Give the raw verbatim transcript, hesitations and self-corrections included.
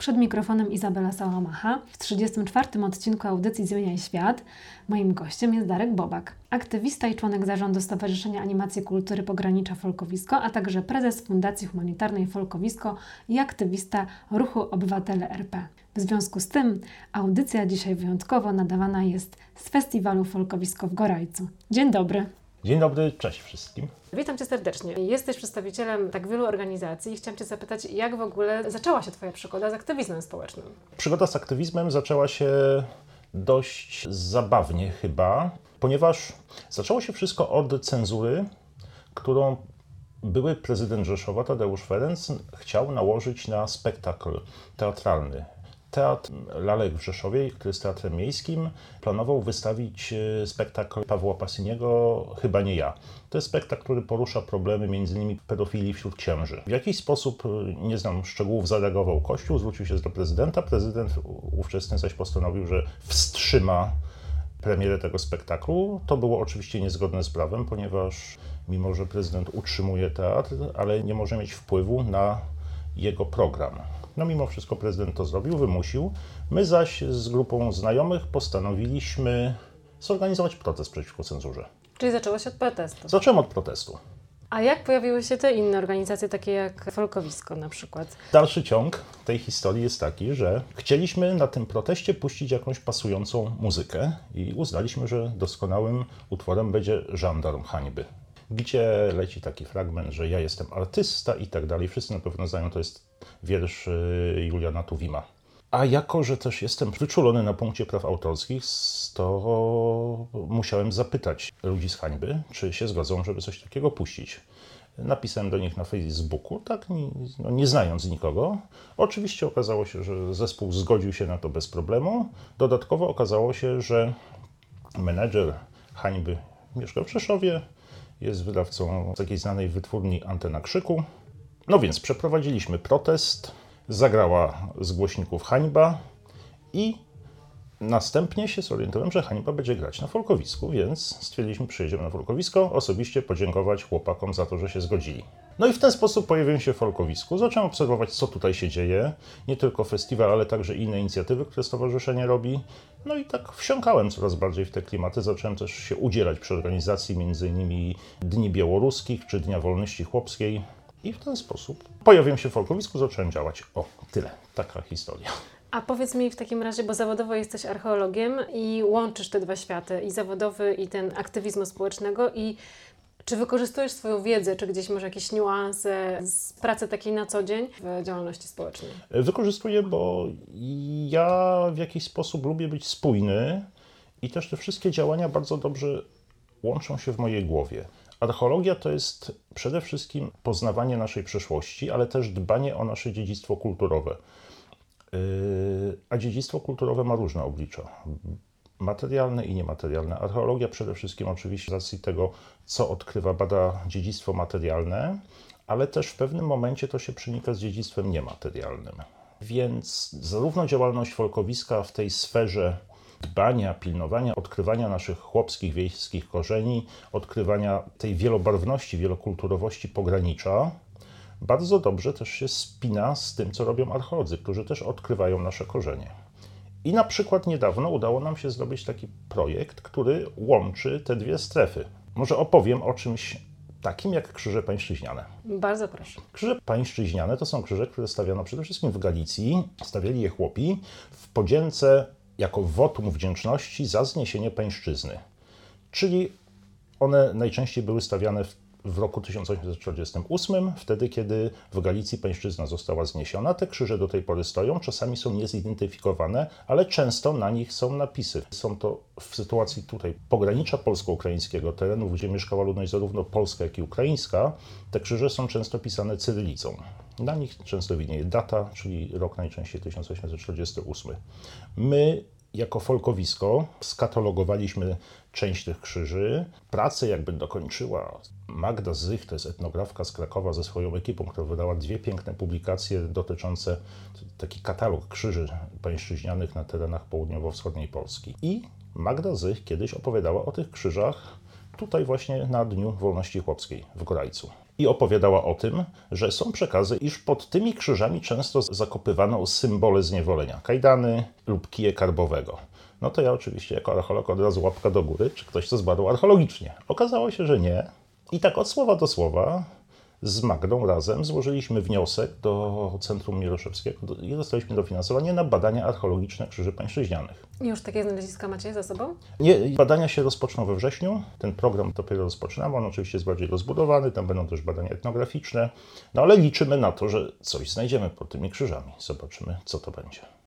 Przed mikrofonem Izabela Sałamacha. W trzydziestym czwartym odcinku audycji Zmieniaj Świat moim gościem jest Darek Bobak, aktywista i członek zarządu Stowarzyszenia Animacji Kultury Pogranicza Folkowisko, a także prezes Fundacji Humanitarnej Folkowisko i aktywista Ruchu Obywatele R P. W związku z tym audycja dzisiaj wyjątkowo nadawana jest z Festiwalu Folkowisko w Gorajcu. Dzień dobry. Dzień dobry, cześć wszystkim. Witam Cię serdecznie. Jesteś przedstawicielem tak wielu organizacji i chciałam Cię zapytać, jak w ogóle zaczęła się Twoja przygoda z aktywizmem społecznym? Przygoda z aktywizmem zaczęła się dość zabawnie chyba, ponieważ zaczęło się wszystko od cenzury, którą były prezydent Rzeszowa, Tadeusz Ferenc, chciał nałożyć na spektakl teatralny. Teatr Lalek w Rzeszowie, który jest teatrem miejskim, planował wystawić spektakl Pawła Pasyniego Chyba nie ja. To jest spektakl, który porusza problemy między innymi pedofilii wśród księży. W jakiś sposób, nie znam szczegółów, zareagował Kościół, zwrócił się do prezydenta. Prezydent ówczesny zaś postanowił, że wstrzyma premierę tego spektaklu. To było oczywiście niezgodne z prawem, ponieważ mimo, że prezydent utrzymuje teatr, ale nie może mieć wpływu na jego program. No mimo wszystko prezydent to zrobił, wymusił. My zaś z grupą znajomych postanowiliśmy zorganizować protest przeciwko cenzurze. Czyli zaczęło się od protestu. Zacząłem od protestu. A jak pojawiły się te inne organizacje, takie jak Folkowisko na przykład? Dalszy ciąg tej historii jest taki, że chcieliśmy na tym proteście puścić jakąś pasującą muzykę i uznaliśmy, że doskonałym utworem będzie Żandarm Hańby, gdzie leci taki fragment, że ja jestem artysta i tak dalej. Wszyscy na pewno znają, to jest wiersz Juliana Tuwima. A jako, że też jestem wyczulony na punkcie praw autorskich, to musiałem zapytać ludzi z Hańby, czy się zgodzą, żeby coś takiego puścić. Napisałem do nich na Facebooku, tak, nie, no, nie znając nikogo. Oczywiście okazało się, że zespół zgodził się na to bez problemu. Dodatkowo okazało się, że menedżer Hańby mieszka w Rzeszowie, jest wydawcą z jakiejś znanej wytwórni Antena Krzyku. No więc przeprowadziliśmy protest, zagrała z głośników Hańba i następnie się zorientowałem, że Hańba będzie grać na Folkowisku, więc stwierdziliśmy, przyjedziemy na Folkowisko, osobiście podziękować chłopakom za to, że się zgodzili. No i w ten sposób pojawiłem się w Folkowisku, zacząłem obserwować, co tutaj się dzieje, nie tylko festiwal, ale także inne inicjatywy, które stowarzyszenie robi. No i tak wsiąkałem coraz bardziej w te klimaty, zacząłem też się udzielać przy organizacji między innymi Dni Białoruskich czy Dnia Wolności Chłopskiej. I w ten sposób pojawiłem się w Folkowisku, zacząłem działać. O, tyle. Taka historia. A powiedz mi w takim razie, bo zawodowo jesteś archeologiem i łączysz te dwa światy, i zawodowy, i ten aktywizmu społecznego. I czy wykorzystujesz swoją wiedzę, czy gdzieś masz jakieś niuanse z pracy takiej na co dzień w działalności społecznej? Wykorzystuję, bo ja w jakiś sposób lubię być spójny i też te wszystkie działania bardzo dobrze łączą się w mojej głowie. Archeologia to jest przede wszystkim poznawanie naszej przeszłości, ale też dbanie o nasze dziedzictwo kulturowe. A dziedzictwo kulturowe ma różne oblicza. Materialne i niematerialne. Archeologia przede wszystkim oczywiście z racji tego, co odkrywa, bada dziedzictwo materialne, ale też w pewnym momencie to się przenika z dziedzictwem niematerialnym. Więc zarówno działalność Folkowiska w tej sferze dbania, pilnowania, odkrywania naszych chłopskich, wiejskich korzeni, odkrywania tej wielobarwności, wielokulturowości pogranicza, bardzo dobrze też się spina z tym, co robią archeolodzy, którzy też odkrywają nasze korzenie. I na przykład niedawno udało nam się zrobić taki projekt, który łączy te dwie strefy. Może opowiem o czymś takim jak krzyże pańszczyźniane. Bardzo proszę. Krzyże pańszczyźniane to są krzyże, które stawiano przede wszystkim w Galicji. Stawiali je chłopi w podzięce jako wotum wdzięczności za zniesienie pańszczyzny. Czyli one najczęściej były stawiane w, w roku tysiąc osiemset czterdziestym ósmym, wtedy kiedy w Galicji pańszczyzna została zniesiona. Te krzyże do tej pory stoją, czasami są niezidentyfikowane, ale często na nich są napisy. Są to w sytuacji tutaj pogranicza polsko-ukraińskiego, terenów, gdzie mieszkała ludność zarówno polska, jak i ukraińska, te krzyże są często pisane cyrylicą. Na nich często widnieje data, czyli rok najczęściej tysiąc osiemset czterdziesty ósmy. My jako Folkowisko skatalogowaliśmy część tych krzyży. Pracę jakby dokończyła Magda Zych, to jest etnografka z Krakowa ze swoją ekipą, która wydała dwie piękne publikacje dotyczące taki katalog krzyży pańszczyźnianych na terenach południowo-wschodniej Polski. I Magda Zych kiedyś opowiadała o tych krzyżach tutaj właśnie na Dniu Wolności Chłopskiej w Gorajcu. I i opowiadała o tym, że są przekazy, iż pod tymi krzyżami często zakopywano symbole zniewolenia, kajdany lub kije karbowego. No to ja oczywiście jako archeolog od razu łapka do góry, czy ktoś to zbadał archeologicznie. Okazało się, że nie. I tak od słowa do słowa z Magdą razem złożyliśmy wniosek do Centrum Mieroszewskiego i dostaliśmy dofinansowanie na badania archeologiczne krzyży pańszczyźnianych. I już takie znaleziska macie za sobą? Nie, badania się rozpoczną we wrześniu. Ten program dopiero rozpoczynamy, on oczywiście jest bardziej rozbudowany, tam będą też badania etnograficzne, no ale liczymy na to, że coś znajdziemy pod tymi krzyżami. Zobaczymy, co to będzie.